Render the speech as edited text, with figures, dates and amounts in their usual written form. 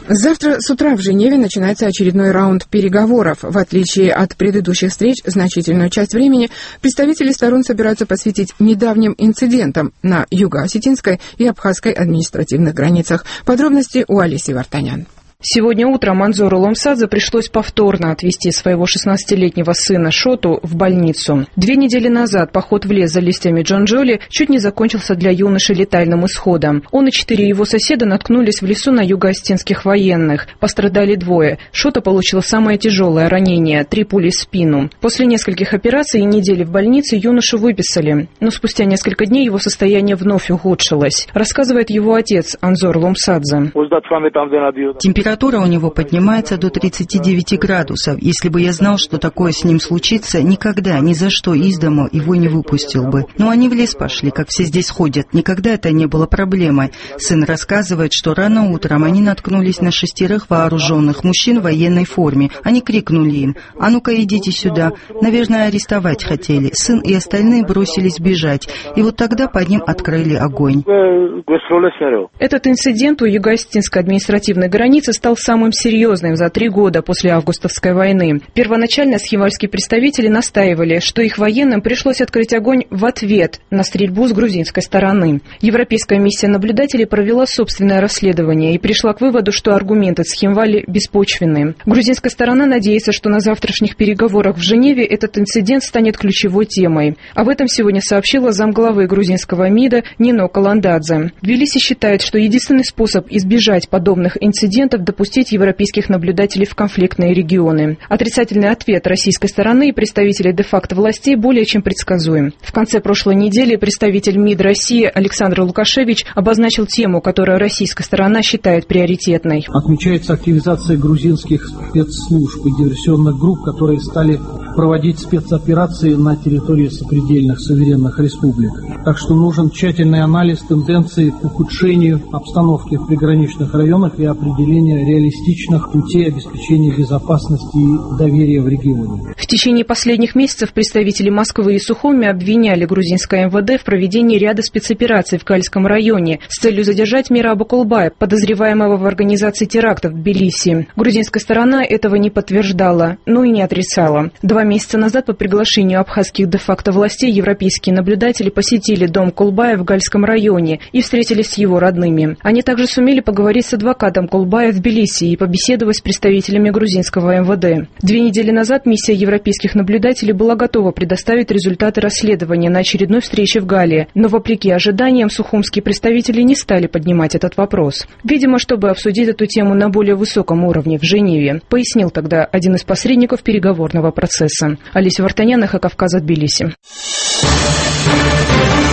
Завтра с утра в Женеве начинается очередной раунд переговоров. В отличие от предыдущих встреч, значительную часть времени представители сторон собираются посвятить недавним инцидентам на юго-осетинской и абхазской административных границах. Подробности у Алисы Вартанян. Сегодня утром Анзору Ломсадзе пришлось повторно отвезти своего 16-летнего сына Шоту в больницу. 2 недели назад поход в лес за листьями джонджоли чуть не закончился для юноши летальным исходом. Он и 4 его соседа наткнулись в лесу на юго-осетинских военных. Пострадали 2. Шота получил самое тяжелое ранение – 3 пули в спину. После нескольких операций и недели в больнице юношу выписали. Но спустя несколько дней его состояние вновь ухудшилось. Рассказывает его отец Анзор Ломсадзе. Температура у него поднимается до 39 градусов. Если бы я знал, что такое с ним случится, никогда, ни за что из дому его не выпустил бы. Но они в лес пошли, как все здесь ходят. Никогда это не было проблемой. Сын рассказывает, что рано утром они наткнулись на 6 вооруженных мужчин в военной форме. Они крикнули им: «А ну-ка, идите сюда». Наверное, арестовать хотели. Сын и остальные бросились бежать. И вот тогда по ним открыли огонь. Этот инцидент у юго-осетинской административной границы стал самым серьезным за 3 года после августовской войны. Первоначально схимвальские представители настаивали, что их военным пришлось открыть огонь в ответ на стрельбу с грузинской стороны. Европейская миссия наблюдателей провела собственное расследование и пришла к выводу, что аргументы Схимвали беспочвенны. Грузинская сторона надеется, что на завтрашних переговорах в Женеве этот инцидент станет ключевой темой. Об этом сегодня сообщила замглавы грузинского МИДа Нино Каландадзе. Тбилиси считает, что единственный способ избежать подобных инцидентов – допустить европейских наблюдателей в конфликтные регионы. Отрицательный ответ российской стороны и представителей де-факто властей более чем предсказуем. В конце прошлой недели представитель МИД России Александр Лукашевич обозначил тему, которую российская сторона считает приоритетной. Отмечается активизация грузинских спецслужб и диверсионных групп, которые стали проводить спецоперации на территории сопредельных суверенных республик. Так что нужен тщательный анализ тенденций к ухудшению обстановки в приграничных районах и определение реалистичных путей обеспечения безопасности и доверия в регионе. В течение последних месяцев представители Москвы и Сухуми обвиняли грузинское МВД в проведении ряда спецопераций в Кальском районе с целью задержать Мираба Кулбая, подозреваемого в организации терактов в Тбилиси. Грузинская сторона этого не подтверждала, но и не отрицала. 2 месяца назад по приглашению абхазских де-факто властей европейские наблюдатели посетили дом Кулбая в Гальском районе и встретились с его родными. Они также сумели поговорить с адвокатом Кулбая в Тбилиси и побеседовать с представителями грузинского МВД. 2 недели назад миссия европейских наблюдателей была готова предоставить результаты расследования на очередной встрече в Галле, но вопреки ожиданиям сухумские представители не стали поднимать этот вопрос. Видимо, чтобы обсудить эту тему на более высоком уровне в Женеве, пояснил тогда один из посредников переговорного процесса. Алиса Вартанян, Эхо Кавказа, Тбилиси.